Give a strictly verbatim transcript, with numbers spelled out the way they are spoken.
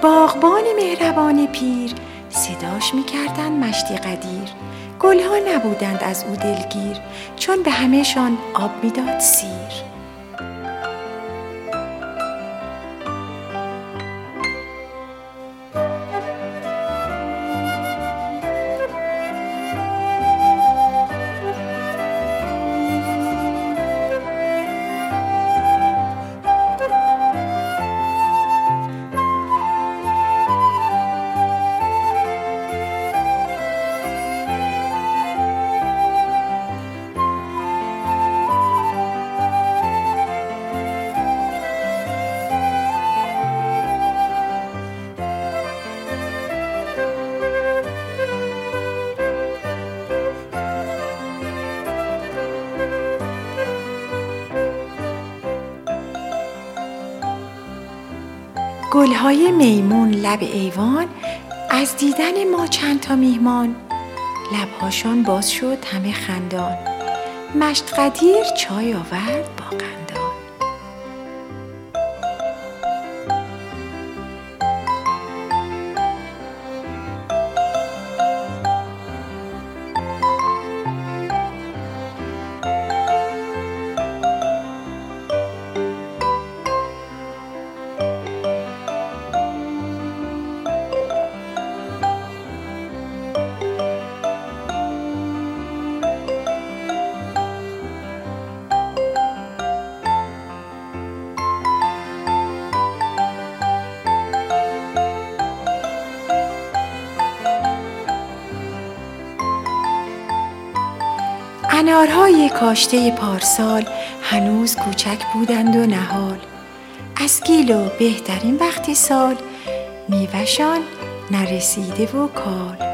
باغبان مهربان پیر صداش می‌کردند مشتی قدیر. گلها نبودند از او دلگیر، چون به همه‌شان آب می‌داد سیر. گلهای میمون لب ایوان، از دیدن ما چند تا میهمان، لبهاشان باز شد همه خندان. مشت قدیر چای آورد با قندان. انارهای کاشته پارسال هنوز کوچک بودند و نهال. از گیل و بهترین وقتی سال، میوه‌شان نرسیده و کال.